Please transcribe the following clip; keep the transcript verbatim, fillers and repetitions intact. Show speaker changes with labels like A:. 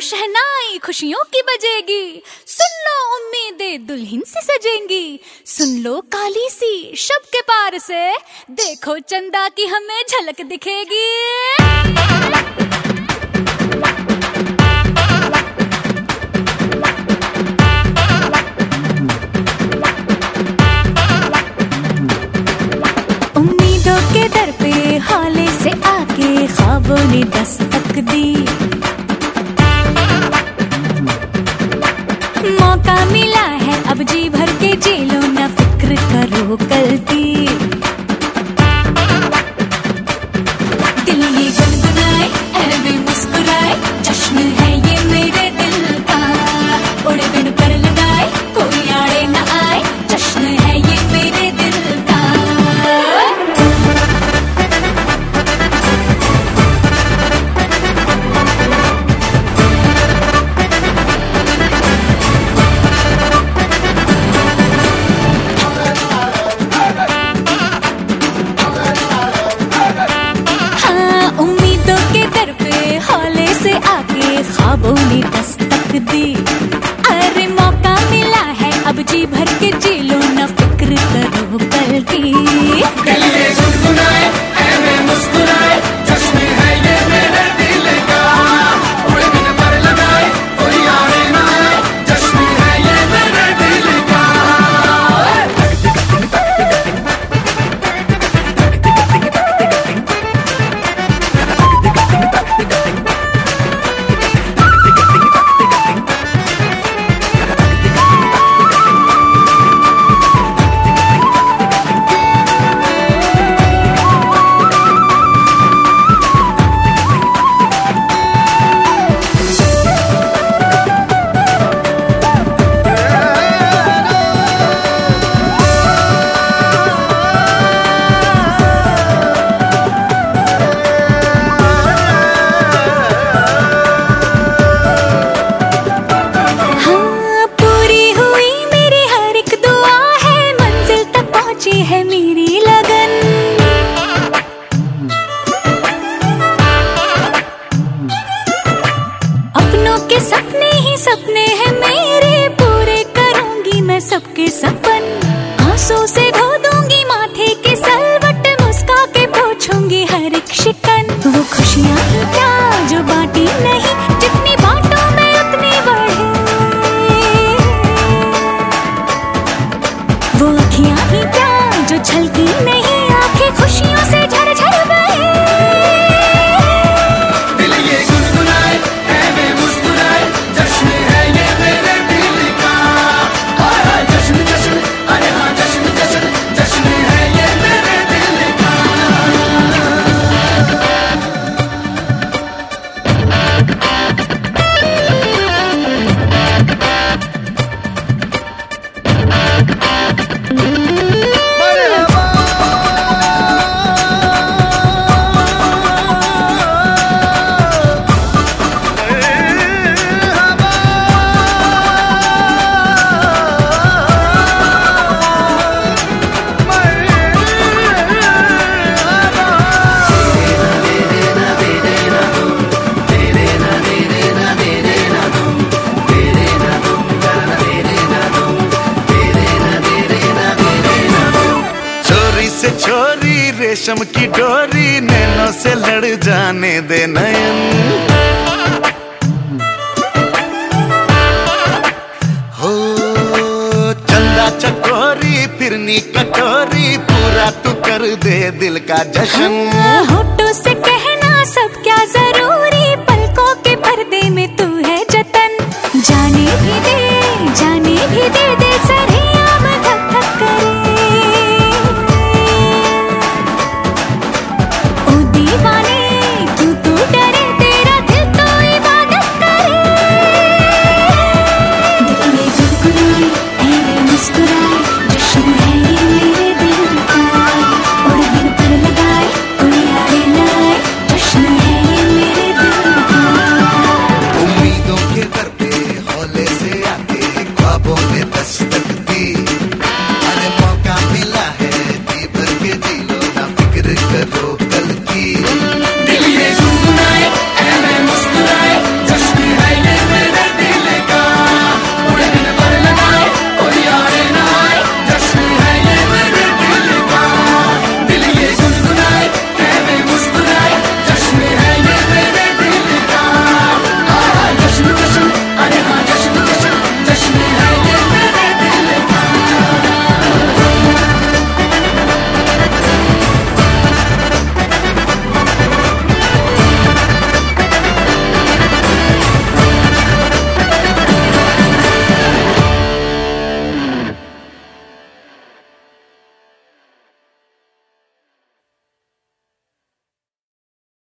A: शहनाई खुशियों की बजेगी, सुन लो उम्मीदें दुल्हन से सजेंगी, सुन लो काली सी शब के पार से, देखो चंदा की हमें झलक दिखेगी। उम्मीदों के दर पे हौले से आके ख्वाबों ने दस्तक दी, मौका मिला है अब जी भर के जी लो, ना फिक्र करो कल की। दिल ये गुनगुनाए ऐवे मुस्कुराए, जश्न है ये मेरे दिल का, उड़े बिन पर लगाए कोई आड़े न आए, जश्न है ये मेरे दिल का। ख्वाबों ने दस्तक दी, अरे मौका मिला है अब जी भर के जी लो, ना फिक्र करो कल की।
B: दिल ये गुनगुनाए ऐवे मुस्कुराए, जश्न है ये मेरे दिल का, उड़े बिन पर लगाए कोई आड़े न आए, जश्न है ये मेरे दिल का।
A: है मेरी लगन, अपनों के सपने ही सपने हैं मेरे, पूरे करूंगी मैं सबके सपन, आंसू से धो दूंगी माथे के सलवट, मुस्का के पोछूंगी हर एक शिकन। वो खुशियां ही क्या जो बांटी नहीं, जितनी बांटो मैं उतनी बढ़े, वो अखियां ही क्या जो छलकी नहीं, आंखें खुशियों से झरझर बहे।
B: दिल ये गुनगुनाए ऐवे मुस्कुराए, जश्न है ये मेरे दिल का, हाय जश्न जश्न, अरे हाँ जश्न जश्न, जश्न है ये मेरे दिल का। छोरी रेशम की डोरी, नैनों से लड़ जाने दे नयन, हो चंदा चकोरी फिरनी कटोरी, पूरा तू कर दे दिल का जश्न।
A: होठों से कहना सब क्या जरूरी, पलकों के पर्दे में तू है जतन, जाने भी दे जाने भी दे